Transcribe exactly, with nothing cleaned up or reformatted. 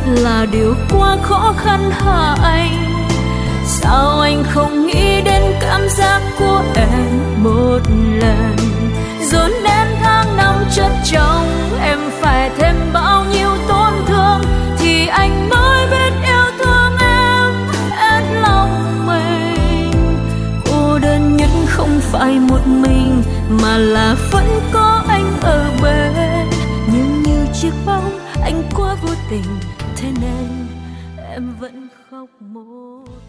là điều quá khó khăn hả anh? Sao anh không nghĩ đến cảm giác của em một lần? Dồn nén tháng năm chất chồng, em phải thêm bao nhiêu tổn thương thì anh mới biết yêu thương em hết lòng mình. Cô đơn nhất không phải một mình, mà là vẫn có anh ở bên. Nhưng như chiếc bóng anh quá vô tình, thế nên em vẫn khóc một